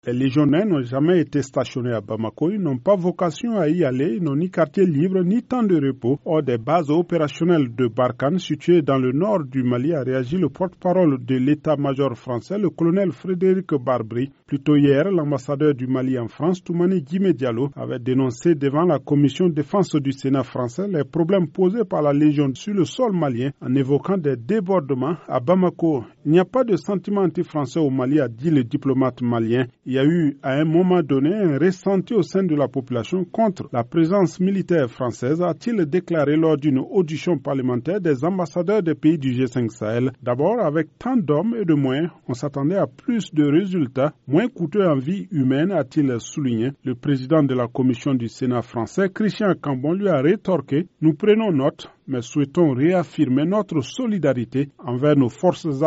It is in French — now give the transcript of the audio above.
Les légionnaires n'ont jamais été stationnés à Bamako, ils n'ont pas vocation à y aller, ils n'ont ni quartier libre ni temps de repos. Hors des bases opérationnelles de Barkhane, situées dans le nord du Mali, a réagi le porte-parole de l'état-major français, le colonel Frédéric Barbry. Plus tôt hier, l'ambassadeur du Mali en France, Toumani Guimé Diallo, avait dénoncé devant la commission défense du Sénat français les problèmes posés par la Légion sur le sol malien en évoquant des débordements à Bamako. Il n'y a pas de sentiment anti-français au Mali, a dit le diplomate malien. Il y a eu à un moment donné un ressenti au sein de la population contre la présence militaire française, a-t-il déclaré lors d'une audition parlementaire des ambassadeurs des pays du G5 Sahel. D'abord, avec tant d'hommes et de moyens, on s'attendait à plus de résultats, moins coûteux en vie humaine, a-t-il souligné. Le président de la commission du Sénat français, Christian Cambon, lui a rétorqué « Nous prenons note, mais souhaitons réaffirmer notre solidarité envers nos forces armées ».